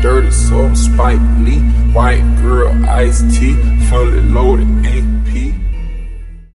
dirty, so Spike Lee. White girl, iced tea, fully loaded, ain't